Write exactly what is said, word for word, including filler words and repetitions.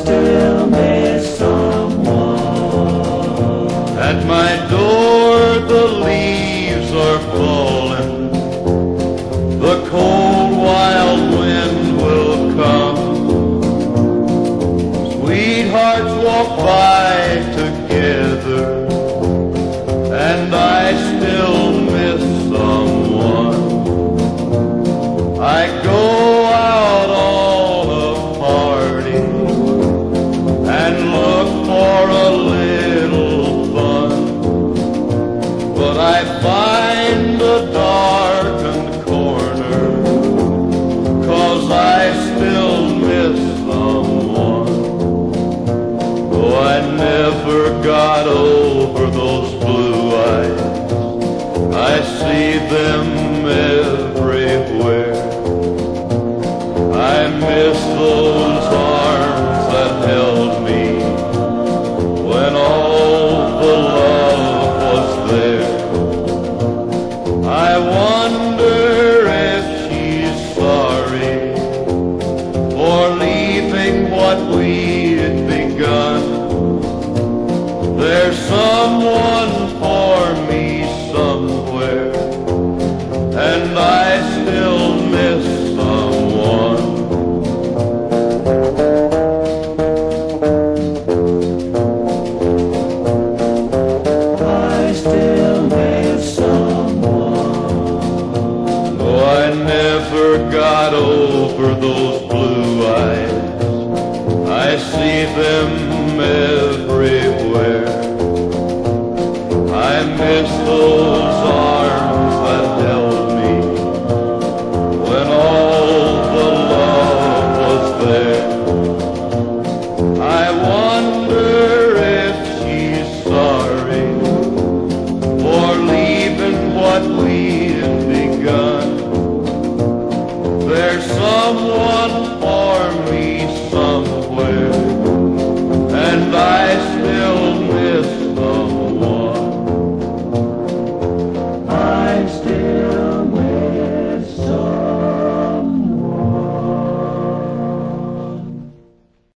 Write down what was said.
still miss someone. At my door the leaves are falling, the cold wild wind will come. Sweethearts walk by together, and I still miss someone. I go out on a party and look for a little fun, but I find a darkened corner, 'cause I still miss someone. Oh, I never got over those blue eyes, I see them everywhere. I miss those arms that held me when all the love was there. I wonder if she's sorry for leaving what we'd begun. There's someone for me somewhere, and I still miss someone. I still miss someone. Oh, I never got over those blue eyes, I see them everywhere. I miss those